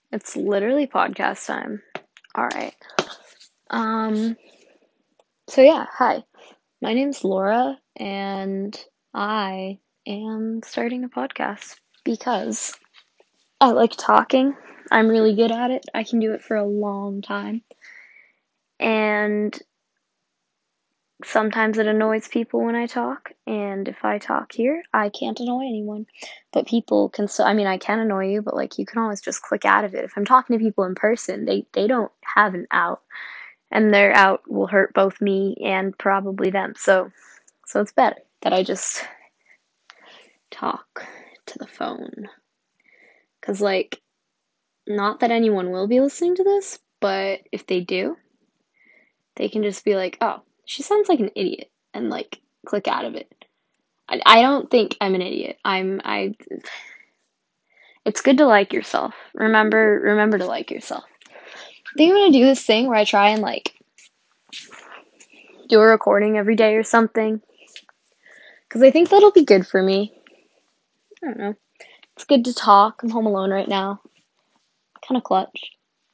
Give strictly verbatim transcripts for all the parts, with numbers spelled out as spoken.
It's literally podcast time. All right. Um, so yeah, hi. My name's Laura and I am starting a podcast because I like talking. I'm really good at it. I can do it for a long time. And sometimes it annoys people when I talk, and if I talk here, I can't annoy anyone. But people can so I mean I can annoy you, but like you can always just click out of it. If I'm talking to people in person, they they don't have an out. And their out will hurt both me and probably them. So, so it's better that I just talk to the phone. Cause like, not that anyone will be listening to this, but if they do, they can just be like, "Oh, she sounds like an idiot," and like click out of it. I, I don't think I'm an idiot. I'm I. It's good to like yourself. Remember, remember to like yourself. I think I'm gonna do this thing where I try and like do a recording every day or something. Cause I think that'll be good for me. I don't know. It's good to talk. I'm home alone right now. Kind of clutch.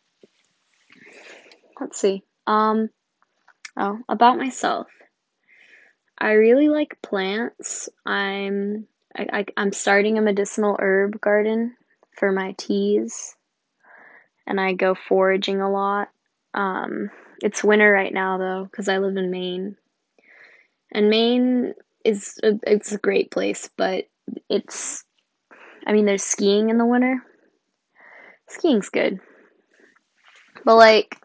Let's see. Um, oh, about myself. I really like plants. I'm I, I I'm starting a medicinal herb garden for my teas, and I go foraging a lot. Um, it's winter right now though, because I live in Maine, and Maine is a, it's a great place, but it's I mean there's skiing in the winter. Skiing's good, but like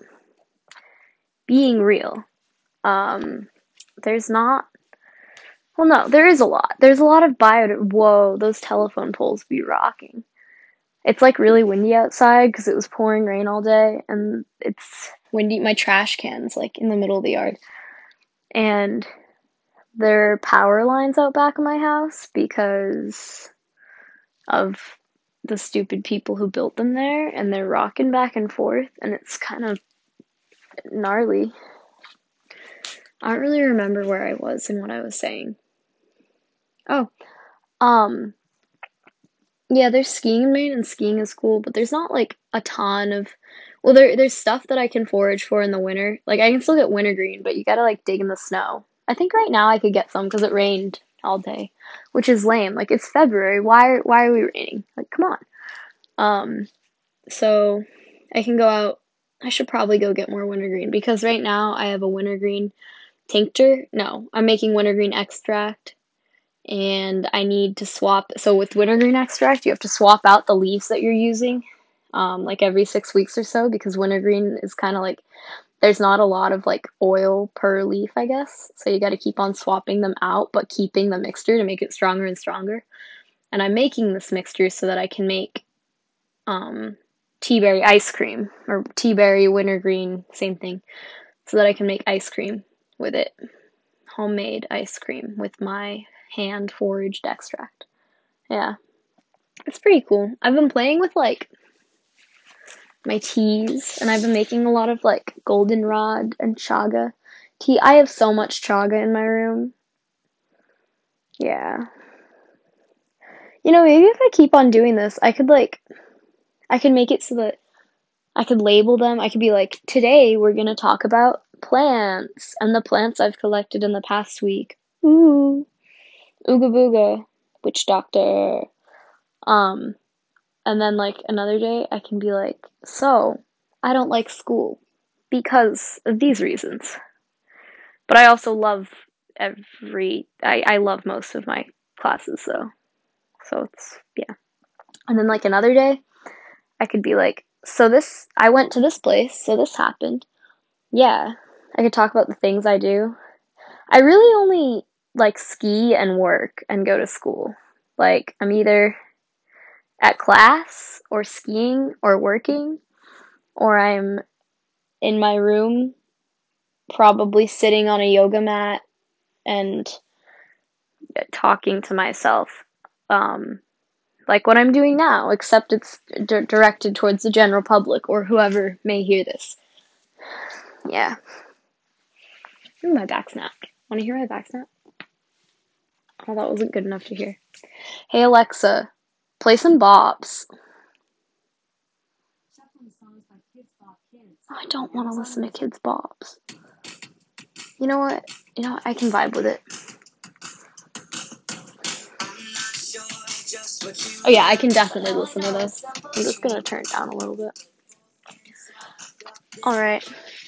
being real, um, there's not well, no, there is a lot. There's a lot of bio. Whoa, those telephone poles be rocking. It's like really windy outside because it was pouring rain all day, and it's windy. My trash can's like in the middle of the yard, and there are power lines out back of my house because of the stupid people who built them there, and they're rocking back and forth, and it's kind of gnarly. I don't really remember where I was and what I was saying. Oh, um, Yeah, there's skiing in Maine and skiing is cool, but there's not like a ton of well there there's stuff that I can forage for in the winter. Like I can still get wintergreen, but you gotta like dig in the snow. I think right now I could get some because it rained all day, which is lame. Like it's February. Why why are we raining? Like come on. Um, so I can go out. I should probably go get more wintergreen because right now I have a wintergreen tincture. No, I'm making wintergreen extract and I need to swap. So with wintergreen extract, you have to swap out the leaves that you're using, um, like every six weeks or so, because wintergreen is kind of like there's not a lot of like oil per leaf, I guess. So you got to keep on swapping them out, but keeping the mixture to make it stronger and stronger. And I'm making this mixture so that I can make um, tea berry ice cream or tea berry wintergreen, same thing, so that I can make ice cream with it, homemade ice cream with my hand foraged extract. Yeah. It's pretty cool. I've been playing with like my teas and I've been making a lot of like goldenrod and chaga tea. I have so much chaga in my room. Yeah. You know, maybe if I keep on doing this, I could like I could make it so that I could label them. I could be like, today we're gonna talk about plants and the plants I've collected in the past week. Ooh. Ooga booga. Witch doctor. Um, And then, like, another day, I can be like, so, I don't like school because of these reasons. But I also love every, I, I love most of my classes, so, so it's, yeah. And then, like, another day, I could be like, so this, I went to this place, so this happened. Yeah. I could talk about the things I do. I really only, like, ski and work and go to school. Like, I'm either at class or skiing or working or I'm in my room, probably sitting on a yoga mat and talking to myself. Um, like what I'm doing now, except it's d- directed towards the general public or whoever may hear this. Yeah. Ooh, my back snap. Want to hear my back snap? Oh, that wasn't good enough to hear. Hey, Alexa, play some bops. I don't want to listen to Kids Bop's. You know what? You know what? I can vibe with it. Oh yeah, I can definitely listen to this. I'm just gonna turn it down a little bit. Alright.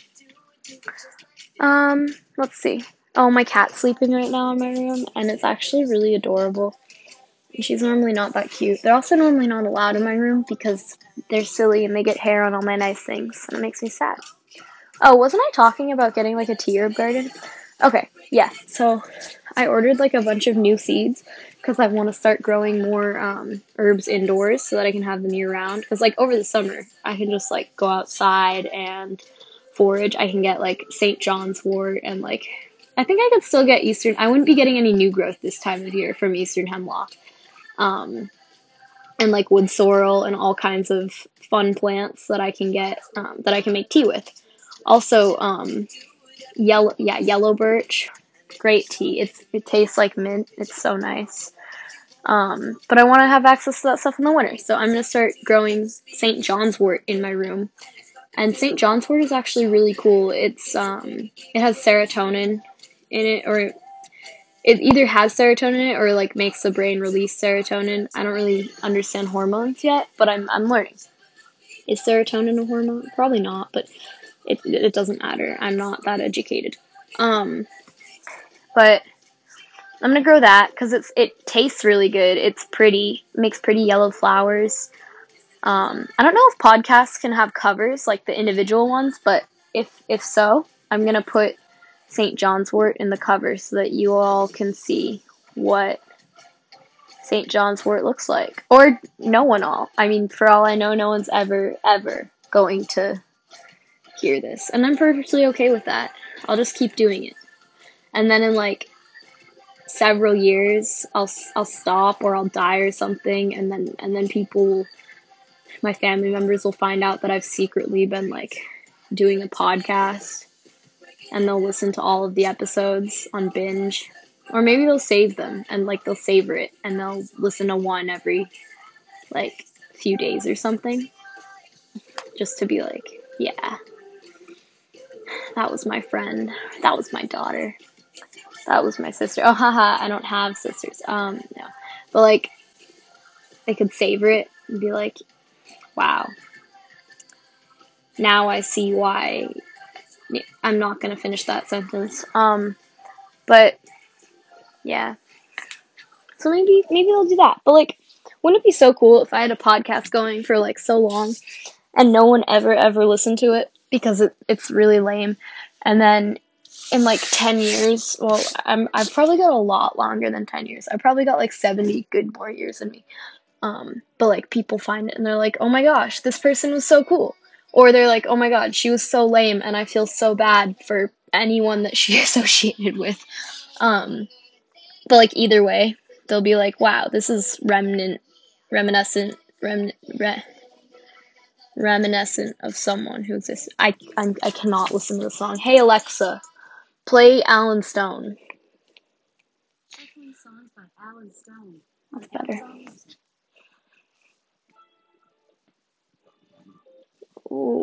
Um, let's see. Oh, my cat's sleeping right now in my room, and it's actually really adorable. She's normally not that cute. They're also normally not allowed in my room because they're silly and they get hair on all my nice things, and it makes me sad. Oh, wasn't I talking about getting like a tea herb garden? Okay, yeah. So I ordered like a bunch of new seeds because I want to start growing more um, herbs indoors so that I can have them year round. Because like over the summer, I can just like go outside and forage. I can get like Saint John's wort and like I think I could still get Eastern. I wouldn't be getting any new growth this time of year from Eastern hemlock. Um, and like wood sorrel and all kinds of fun plants that I can get um, that I can make tea with. Also, um, yellow yeah yellow birch, great tea. It's it tastes like mint. It's so nice. Um, but I want to have access to that stuff in the winter, so I'm gonna start growing Saint John's wort in my room. And Saint John's wort is actually really cool. It's um, it has serotonin in it, or it either has serotonin in it or like makes the brain release serotonin. I don't really understand hormones yet, but I'm I'm learning. Is serotonin a hormone? Probably not, but it it doesn't matter. I'm not that educated. Um, but I'm gonna grow that because it's it tastes really good. It's pretty, makes pretty yellow flowers. Um, I don't know if podcasts can have covers like the individual ones, but if if so, I'm gonna put Saint John's wort in the cover so that you all can see what Saint John's wort looks like. Or no one all. I mean, for all I know, no one's ever ever going to hear this, and I'm perfectly okay with that. I'll just keep doing it, and then in like several years, I'll I'll stop or I'll die or something, and then and then people, my family members will find out that I've secretly been like doing a podcast, and they'll listen to all of the episodes on binge, or maybe they'll save them and like they'll savor it and they'll listen to one every like few days or something, just to be like, yeah, that was my friend, that was my daughter, that was my sister. Oh, haha, I don't have sisters. Um, no, but like they could savor it and be like, wow, now I see why. I'm not gonna finish that sentence. Um, but yeah, so maybe maybe I'll do that. But like, wouldn't it be so cool if I had a podcast going for like so long and no one ever ever listened to it because it, it's really lame, and then in like ten years, well, I'm I've probably got a lot longer than ten years. I probably got like seventy good more years in me. Um, but like people find it and they're like, oh my gosh, this person was so cool. Or they're like, oh my god, she was so lame and I feel so bad for anyone that she associated with. Um, but like either way, they'll be like, wow, this is remnant, reminiscent, rem, re, reminiscent of someone who exists. I, I, I cannot listen to the song. Hey Alexa, play Alan Stone. That's better. Ooh.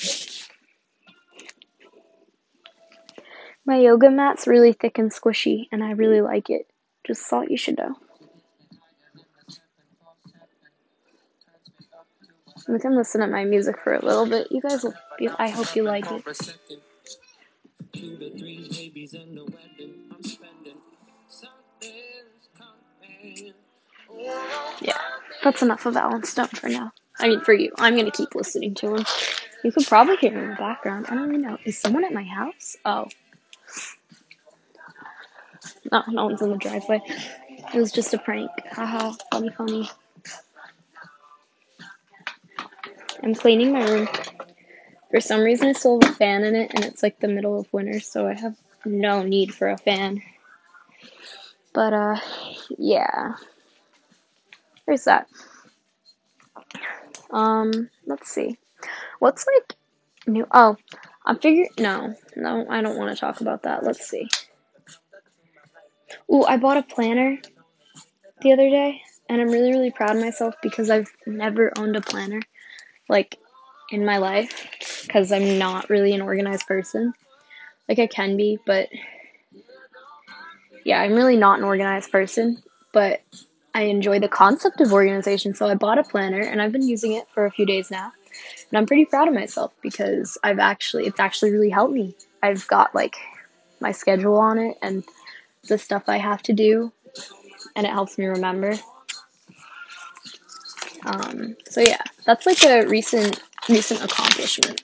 My yoga mat's really thick and squishy, and I really like it. Just thought you should know. We can listen to my music for a little bit. You guys will be, I hope you like it. Yeah, that's enough of Alan Stone for now. I mean, for you. I'm gonna keep listening to him. You could probably hear him in the background. I don't even know. Is someone at my house? Oh. No, no one's in the driveway. It was just a prank. Haha, funny, funny. I'm cleaning my room. For some reason, I still have a fan in it, and it's like the middle of winter, so I have no need for a fan. But, uh, yeah. There's that. Um, let's see. What's like new? Oh, I'm figuring. No, no, I don't want to talk about that. Let's see. Ooh, I bought a planner the other day, and I'm really, really proud of myself because I've never owned a planner. Like, in my life because I'm not really an organized person. Like I can be, but yeah, I'm really not an organized person, but I enjoy the concept of organization. So I bought a planner and I've been using it for a few days now. And I'm pretty proud of myself because I've actually, it's actually really helped me. I've got like my schedule on it and the stuff I have to do, and it helps me remember. Um, so yeah, that's like a recent recent accomplishment.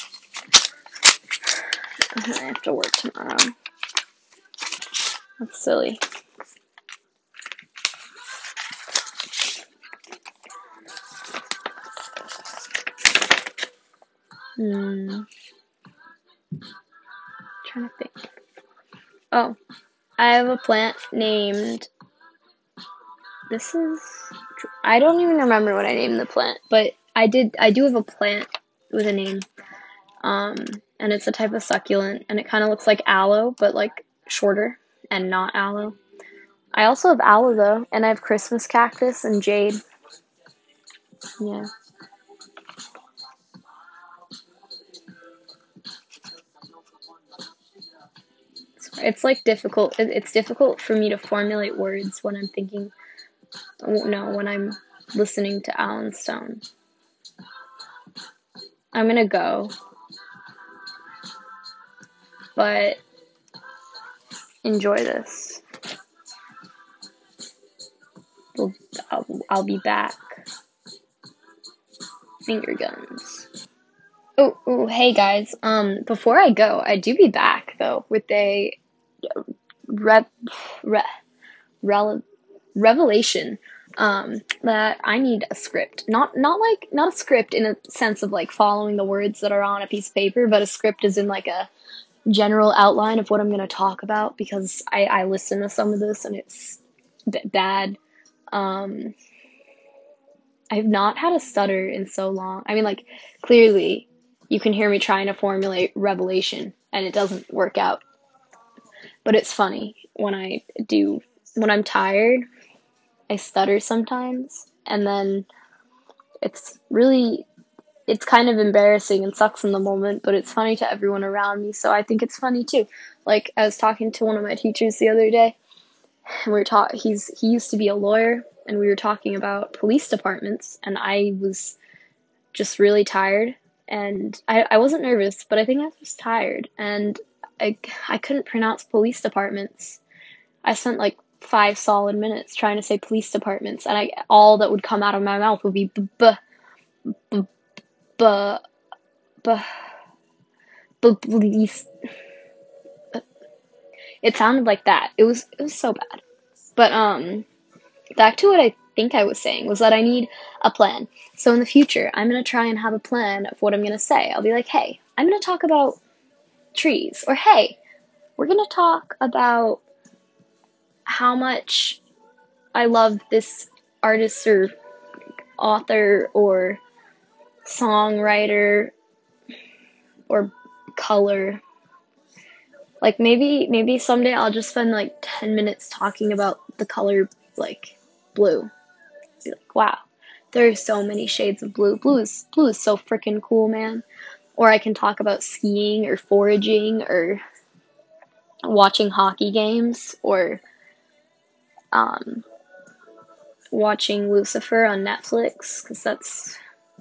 I have to work tomorrow. That's silly. Hmm. Trying to think. Oh, I have a plant named. This is. I don't even remember what I named the plant, but I did. I do have a plant with a name. Um, and it's a type of succulent, and it kind of looks like aloe, but like shorter and not aloe. I also have aloe though, and I have Christmas cactus and jade. Yeah. It's like difficult. It's difficult for me to formulate words when I'm thinking. No, when I'm listening to Alan Stone. I'm gonna go, but enjoy this. We'll, I'll, I'll be back. Finger guns. Oh, oh, hey guys. Um, before I go, I do be back though with a re- re- rele- revelation. Um, that I need a script. Not not like not a script in a sense of like following the words that are on a piece of paper, but a script is in like a general outline of what I'm going to talk about because I, I listen to some of this and it's b- bad. Um, I've not had a stutter in so long. I mean, like, clearly you can hear me trying to formulate revelation and it doesn't work out. But it's funny when I do, when I'm tired, I stutter sometimes. And then it's really, it's kind of embarrassing and sucks in the moment, but it's funny to everyone around me. So I think it's funny too. Like, I was talking to one of my teachers the other day, and we were talk. He's he used to be a lawyer, and we were talking about police departments, and I was just really tired, and I I wasn't nervous, but I think I was just tired, and I I couldn't pronounce police departments. I spent like five solid minutes trying to say police departments, and I all that would come out of my mouth would be b b b b b b police. It sounded like that. It was it was so bad. But um back to what I think I was saying was that I need a plan. So in the future, I'm going to try and have a plan of what I'm going to say. I'll be like, hey, I'm going to talk about trees. Or hey, we're going to talk about how much I love this artist or author or songwriter or color. Like maybe maybe someday I'll just spend like ten minutes talking about the color like blue. Be like, wow, there are so many shades of blue. Blue is blue is so freaking cool, man. Or I can talk about skiing or foraging or watching hockey games or um, watching Lucifer on Netflix because that's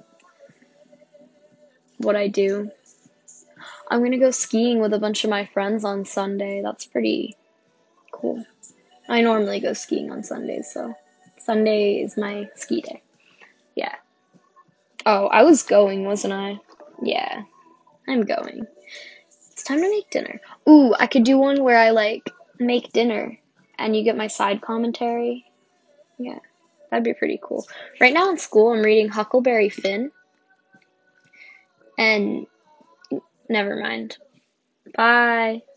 what I do. I'm gonna go skiing with a bunch of my friends on Sunday. That's pretty cool. I normally go skiing on Sundays, so Sunday is my ski day. Yeah. Oh, I was going, wasn't I? Yeah, I'm going. It's time to make dinner. Ooh, I could do one where I like make dinner and you get my side commentary. Yeah, that'd be pretty cool. Right now in school, I'm reading Huckleberry Finn, and never mind. Bye.